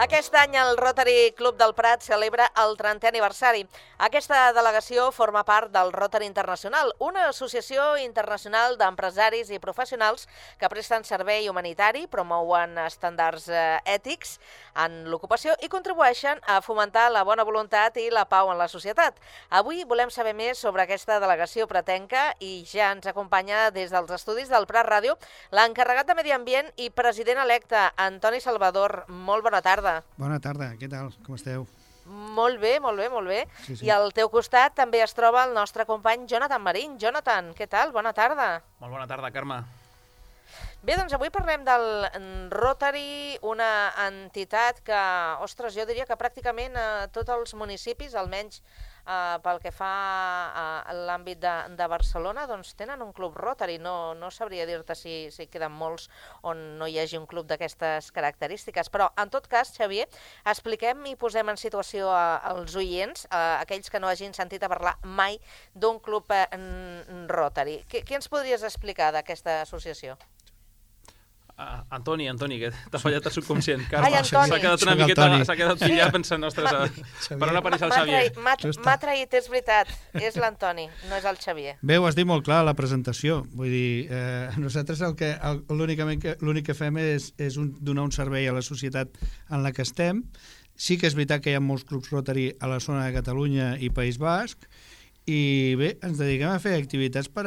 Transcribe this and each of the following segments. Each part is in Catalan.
Aquest any el Rotary Club del Prat celebra el 30è aniversari. Aquesta delegació forma part del Rotary Internacional, una associació internacional d'empresaris i professionals que presten servei humanitari, promouen estàndards ètics en l'ocupació i contribueixen a fomentar la bona voluntat i la pau en la societat. Avui volem saber més sobre aquesta delegació pratenca i ja ens acompanya des dels estudis del Prat Ràdio l'encarregat de Medi Ambient i president electe, Antoni Salvador. Molt bona tarda. Bona tarda, què tal? Com esteu? Molt bé, molt bé, molt bé. Sí. I al teu costat també es troba el nostre company Jonathan Marín. Jonathan, què tal? Bona tarda. Molt bona tarda, Carme. Bé, doncs avui parlem del Rotary, una entitat que, ostres, jo diria que pràcticament a tots els municipis, almenys pel que fa a l'àmbit de Barcelona, doncs tenen un club Rotary. No sabria dir-te si queden molts on no hi hagi un club d'aquestes característiques. Però, en tot cas, Xavier, expliquem i posem en situació als oients, aquells que no hagin sentit a parlar mai d'un club Rotary. Què ens podries explicar d'aquesta associació? Antoni, que t'ha fallat el subconscient. Carme, ai, Antoni. s'ha quedat una miqueta, s'ha quedat pillat pensant, ostres, per on apareix el Xavier? M'ha traït, és veritat, és l'Antoni, no és el Xavier. Bé, ho has dit molt clar a la presentació, vull dir, nosaltres l'únic que fem és donar un servei a la societat en la que estem. Sí que és veritat que hi ha molts clubs Rotary a la zona de Catalunya i País Basc, i bé, ens dediquem a fer activitats per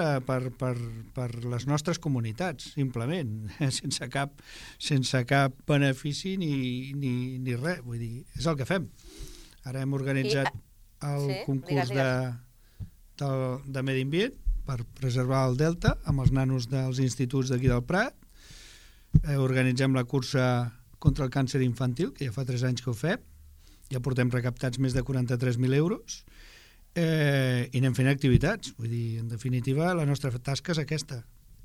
les nostres comunitats, simplement, sense cap benefici ni res, vull dir, és el que fem. Ara hem organitzat el concurs de Medi Ambient per preservar el delta amb els nanos dels instituts d'aquí del Prat. Organitzem la cursa contra el càncer infantil, que ja fa 3 anys que ho fem, ja portem recaptats més de 43.000 euros, i anem fent activitats. Vull dir, en definitiva, la nostra tasca és aquesta.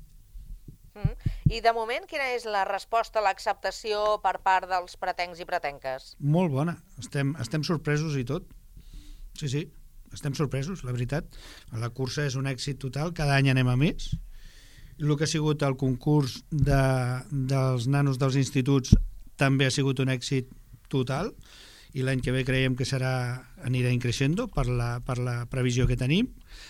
I de moment, quina és la resposta, l'acceptació per part dels pratencs i pratenques? Molt bona. Estem sorpresos i tot. Sí, estem sorpresos, la veritat. La cursa és un èxit total, cada any anem a més. El que ha sigut el concurs dels nanos dels instituts també ha sigut un èxit total, i l'any que ve creiem que anirà increixendo per la previsió que tenim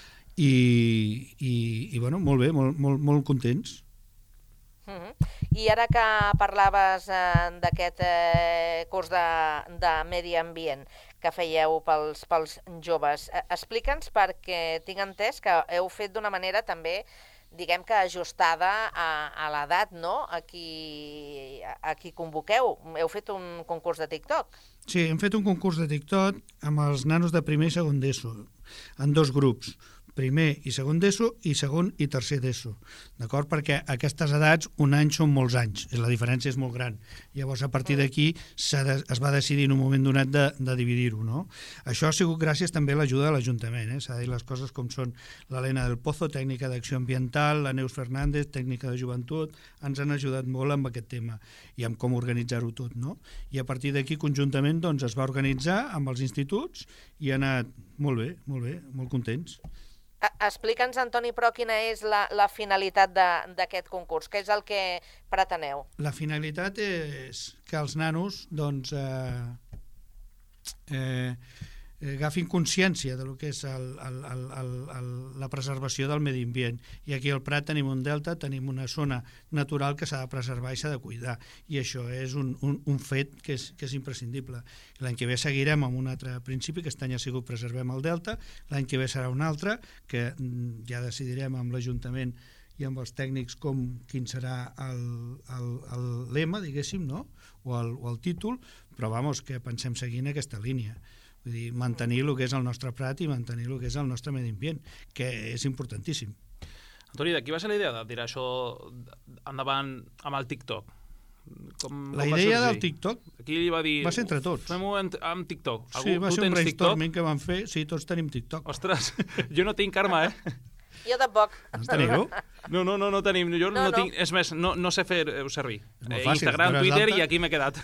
i bueno, molt bé, molt contents. I ara que parlaves d'aquest curs de Medi Ambient que fèieu pels joves, explica'ns, perquè tinc entès que heu fet d'una manera també, diguem que ajustada a l'edat, no? A qui convoqueu. Heu fet un concurs de TikTok. Sí, hem fet un concurs de TikTok amb els nanos de primer i segon d'ESO, en 2 grups, primer i segon d'ESO i segon i tercer d'ESO, d'acord? Perquè a aquestes edats un any són molts anys, la diferència és molt gran. Llavors, a partir d'aquí es va decidir en un moment donat de dividir-ho, no? Això ha sigut gràcies també a l'ajuda de l'Ajuntament, s'ha de dir les coses com són. L'Helena del Pozo, tècnica d'acció ambiental, la Neus Fernández, tècnica de joventut, ens han ajudat molt amb aquest tema i amb com organitzar-ho tot, no? I a partir d'aquí, conjuntament, doncs, es va organitzar amb els instituts i ha anat molt bé, molt contents. Explica'ns, Antoni, però quina és la finalitat d'aquest concurs? Què és el que preteneu? La finalitat és que els nanos doncs, agafin consciència del que és la preservació del medi ambient. I aquí al Prat tenim un delta, tenim una zona natural que s'ha de preservar i s'ha de cuidar. I això és un fet que és imprescindible. L'any que ve seguirem amb un altre principi, que aquest any ha sigut preservem el delta, l'any que ve serà un altre, que ja decidirem amb l'Ajuntament i amb els tècnics quin serà el lema, diguéssim, no? o el títol, però que pensem seguir en aquesta línia. Vull dir, mantenir el que és el nostre Prat i mantenir el que és el nostre medi ambient, que és importantíssim. Antoni, de qui va ser la idea de tirar això endavant amb el TikTok? La idea del TikTok Qui li va dir, va ser entre tots. Fem-ho amb TikTok. Sí, va ser un brainstorming que vam fer. Sí, tots tenim TikTok. Ostres, jo no tinc, Carme, Jo tampoc. No teniu? No tenim. Jo no tinc. És més, no sé fer-ho servir. Instagram, Twitter i aquí m'he quedat.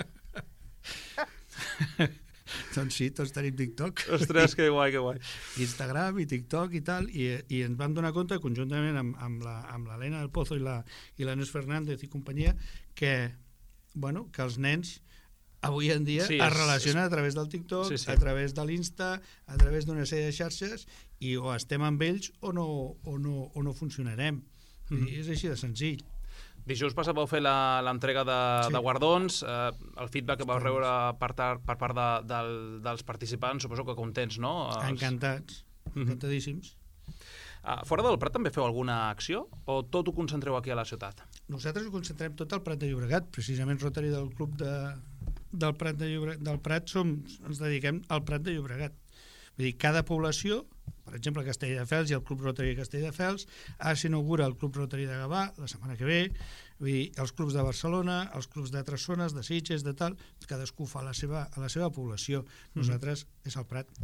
Doncs sí, tots tenim TikTok. Ostres, que guai. Instagram i TikTok i tal, i ens vam donar compte conjuntament amb l'Helena del Pozo i la Neus Fernández i companyia que els nens avui en dia Sí, es relacionen a través del TikTok, Sí, sí. a través de l'Insta, a través d'una sèrie de xarxes, i o estem amb ells o no funcionarem. I és així de senzill. Dijous passat vau fer l'entrega de guardons, el feedback que vau rebre per part dels participants, suposo que contents, no? Encantats, encantadíssims. Fora del Prat també feu alguna acció o tot ho concentreu aquí a la ciutat? Nosaltres ho concentrem tot al Prat de Llobregat, precisament Rotary del club del Prat de Llobregat, del Prat ens dediquem al Prat de Llobregat. Vull dir, cada població, per exemple Castelldefels i el Club Rotary de Castelldefels, ara s'inaugura el Club Rotary de Gavà la setmana que ve, vull dir, els clubs de Barcelona, els clubs d'altres zones, de Sitges, de tal, cadascú fa a la seva població. Nosaltres és el Prat.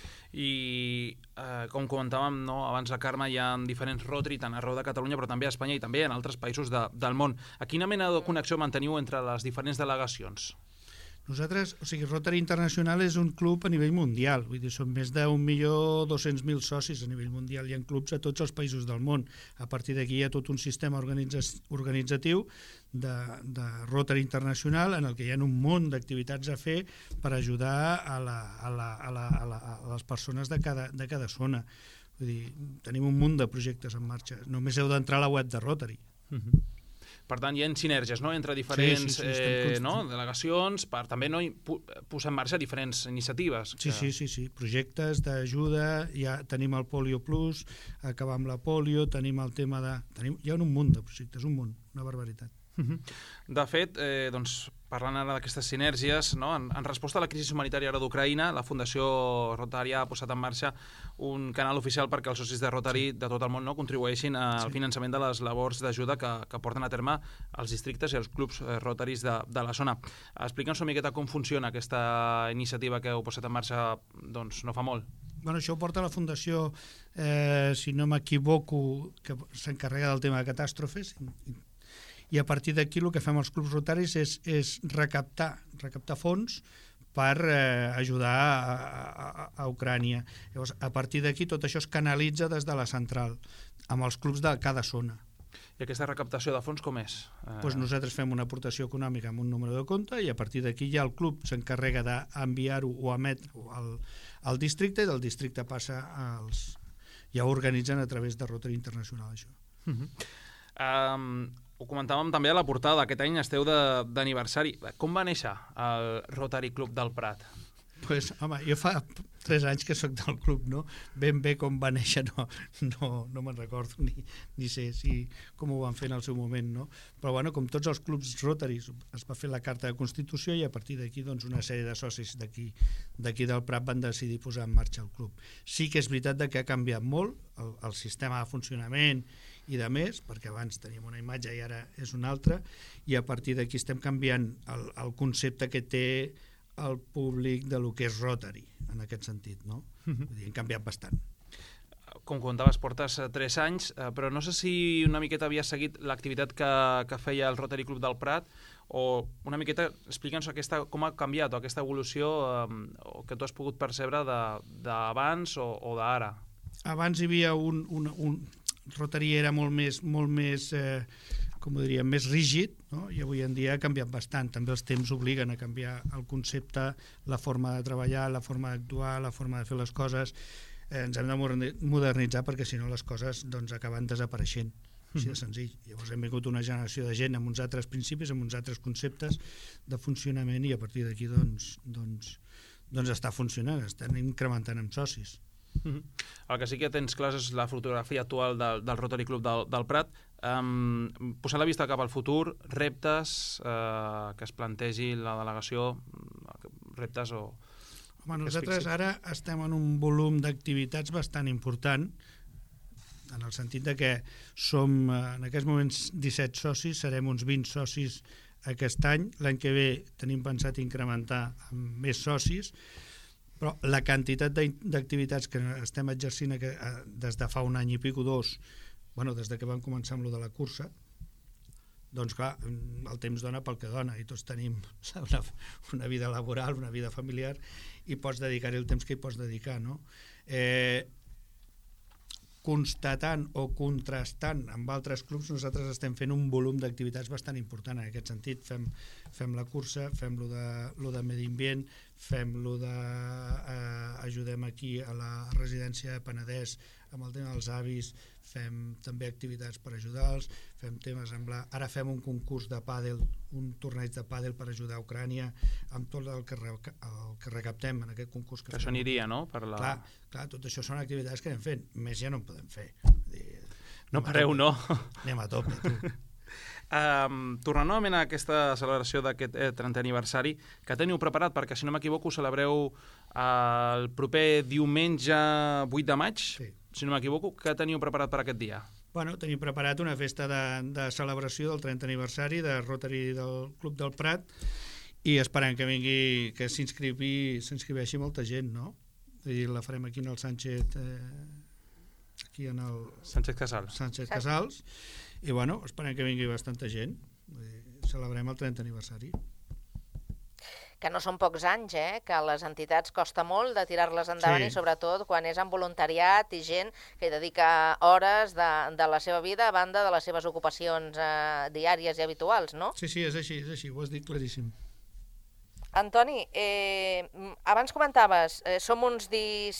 I com comentàvem abans la Carme, hi ha diferents Rotary tant arreu de Catalunya però també a Espanya i també en altres països del món. A quina mena de connexió manteniu entre les diferents delegacions? Nosaltres, o sigui, Rotary Internacional és un club a nivell mundial, vull dir, són més de 1.200.000 socis a nivell mundial, hi ha clubs a tots els països del món. A partir d'aquí hi ha tot un sistema organitzatiu de Rotary Internacional en el que hi ha un munt d'activitats a fer per ajudar a les persones de cada zona. Vull dir, tenim un munt de projectes en marxa, només heu d'entrar a la web de Rotary. Per tant, hi ha sinergies entre diferents delegacions per també posar en marxa diferents iniciatives. Sí. Projectes d'ajuda, ja tenim el Polio Plus, acabar amb la polio, tenim el tema de... Hi ha un munt de projectes, un munt, una barbaritat. De fet, parlant ara d'aquestes sinergies, en resposta a la crisi humanitària d'Ucraïna, la Fundació Rotary ha posat en marxa un canal oficial perquè els socis de Rotary de tot el món contribueixin al finançament de les labors d'ajuda que porten a terme els districtes i els clubs Rotarys de la zona. Explica'ns una miqueta com funciona aquesta iniciativa que heu posat en marxa no fa molt. Això ho porta la Fundació, si no m'equivoco, que s'encarrega del tema de catàstrofes, i a partir d'aquí el que fem els clubs rotaris és recaptar fons per ajudar a Ucrània. Llavors, a partir d'aquí tot això es canalitza des de la central, amb els clubs de cada zona. I aquesta recaptació de fons com és? Nosaltres fem una aportació econòmica amb un número de compte i a partir d'aquí ja el club s'encarrega d'enviar-ho o emetre-ho al districte i del districte passa als... Ja ho organitzen a través de Rotary Internacional, això. Ho comentàvem també a la portada, aquest any esteu d'aniversari. Com va néixer el Rotary Club del Prat? Home, jo fa 3 anys que sóc del club, no? Ben bé com va néixer no me'n recordo, ni sé com ho van fer en el seu moment, no? Però bueno, com tots els clubs Rotarys, es va fer la carta de Constitució i a partir d'aquí una sèrie de socis d'aquí del Prat van decidir posar en marxa el club. Sí que és veritat que ha canviat molt el sistema de funcionament i de més, perquè abans teníem una imatge i ara és una altra, i a partir d'aquí estem canviant el concepte que té el públic de lo que és Rotary, en aquest sentit, no? Vull dir, hem canviat bastant. Com comentaves, portes 3 anys, però no sé si una miqueta havies seguit l'activitat que feia el Rotary Club del Prat, o una miqueta, explica'ns com ha canviat o aquesta evolució que tu has pogut percebre d'abans o d'ara. Abans hi havia Rotary era molt més com ho diríem, més rígid, no? I avui en dia ha canviat bastant. També els temps obliguen a canviar el concepte, la forma de treballar, la forma d'actuar, la forma de fer les coses. Ens hem de modernitzar perquè si no les coses acaben desapareixent. Així de senzill. Llavors hem vingut una generació de gent amb uns altres principis, amb uns altres conceptes de funcionament i a partir d'aquí està funcionant, estan incrementant amb socis. El que sí que tens clar és la fotografia actual del Rotary Club del Prat. Posant la vista cap al futur, reptes que es plantegi la delegació, reptes o... Nosaltres ara estem en un volum d'activitats bastant important, en el sentit que som en aquests moments 17 socis, serem uns 20 socis aquest any. L'any que ve tenim pensat incrementar amb més socis, però la quantitat d'activitats que estem exercint des de fa un any i pic o 2, des que vam començar amb lo de la cursa, doncs clar, el temps dona pel que dona i tots tenim una vida laboral, una vida familiar i pots dedicar-hi el temps que hi pots dedicar, no? constatant o contrastant amb altres clubs, nosaltres estem fent un volum d'activitats bastant important en aquest sentit. Fem la cursa, fem lo de medi ambient, fem lo de ajudem aquí a la residència de Penedès amb el tema dels avis, fem també activitats per ajudar-los, fem temes amb ara fem un concurs de pàdel, un torneig de pàdel per ajudar a Ucrània, amb tot el que recaptem en aquest concurs. Que això aniria, no? Clar, tot això són activitats que anem fent, més ja no en podem fer. No pareu, no? Anem a tope, tu. Tornant novament a aquesta celebració d'aquest 30è aniversari, que teniu preparat, perquè si no m'equivoco celebreu el proper diumenge 8 de maig, sí. Si no m'equivoco, què teniu preparat per aquest dia? Bueno, tenim preparat una festa de celebració del 30è aniversari de Rotary del Club del Prat i esperem que vingui, que s'inscriveixi molta gent, no? I la farem aquí en el Sánchez, aquí en el Sánchez Casals. Sánchez Casals. I bueno, esperem que vingui bastanta gent. Celebrem el 30è aniversari. Que no són pocs anys, que a les entitats costa molt de tirar-les endavant, sí. I sobretot quan és amb voluntariat i gent que dedica hores de la seva vida a banda de les seves ocupacions diàries i habituals, no? Sí, és així, ho has dit claríssim. Antoni, abans comentaves, som uns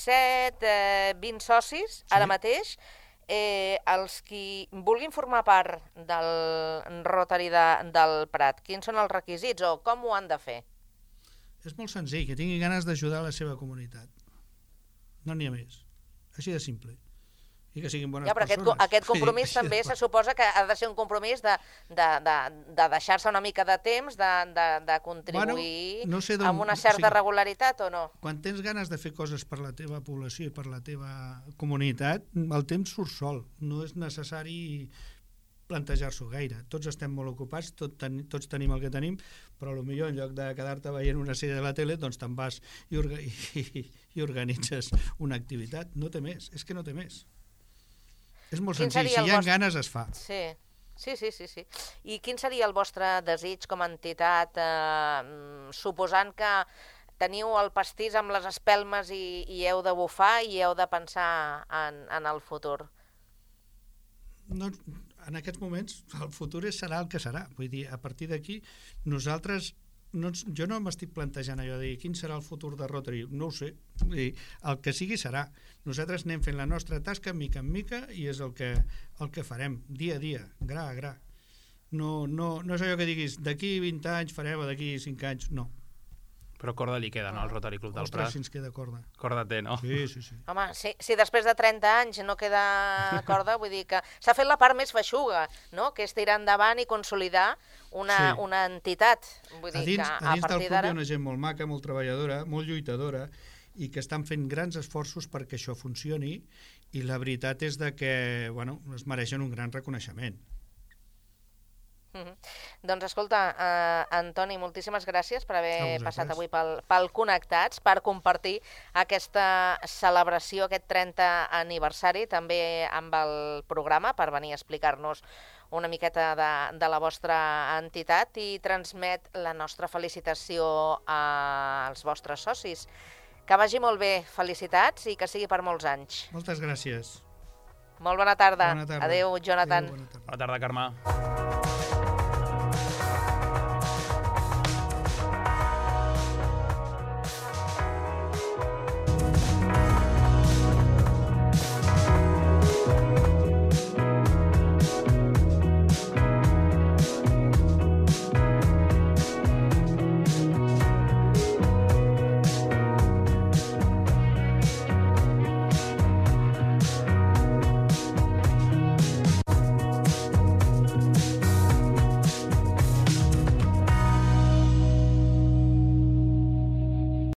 17, 20 socis, ara mateix. Els qui vulguin formar part del Rotary del Prat, quins són els requisits o com ho han de fer? És molt senzill, que tingui ganes d'ajudar la seva comunitat. No n'hi ha més. Així de simple. I que siguin bones persones. Però aquest compromís també se suposa que ha de ser un compromís de deixar-se una mica de temps, de contribuir amb una certa regularitat o no? Quan tens ganes de fer coses per la teva població i per la teva comunitat, el temps surt sol. No és necessari plantejar-s'ho gaire. Tots estem molt ocupats, tots tenim el que tenim, però potser en lloc de quedar-te veient una sèrie de la tele, doncs te'n vas i organitzes una activitat. No té més, és que no té més. És molt senzill, si hi ha ganes es fa. Sí. I quin seria el vostre desig com a entitat, suposant que teniu el pastís amb les espelmes i heu de bufar i heu de pensar en el futur? No, en aquests moments el futur serà el que serà. Vull dir, a partir d'aquí nosaltres, jo no m'estic plantejant allò de dir quin serà el futur de Rotary, no ho sé. Vull dir, el que sigui serà. Nosaltres anem fent la nostra tasca mica en mica i és el que farem dia a dia, gra a gra. No és allò que diguis d'aquí 20 anys farem o d'aquí 5 anys, no. Però corda li queda, no, al Rotary Club del Prat? Ostres, si ens queda corda. Corda té, no? Sí. Home, si després de 30 anys no queda corda, vull dir que s'ha fet la part més feixuga, no?, que és tirar endavant i consolidar una entitat. Vull dir que a dins partir del club d'ara... hi ha una gent molt maca, molt treballadora, molt lluitadora, i que estan fent grans esforços perquè això funcioni, i la veritat és que es mereixen un gran reconeixement. Doncs escolta, Antoni, moltíssimes gràcies per haver passat avui pel Connectats, per compartir aquesta celebració, aquest 30è aniversari, també amb el programa, per venir a explicar-nos una miqueta de la vostra entitat i transmet la nostra felicitació als vostres socis. Que vagi molt bé, felicitats i que sigui per molts anys. Moltes gràcies. Molt bona tarda. Bona tarda. Adéu, Jonathan. Adéu, bona tarda. Bona tarda, Carme.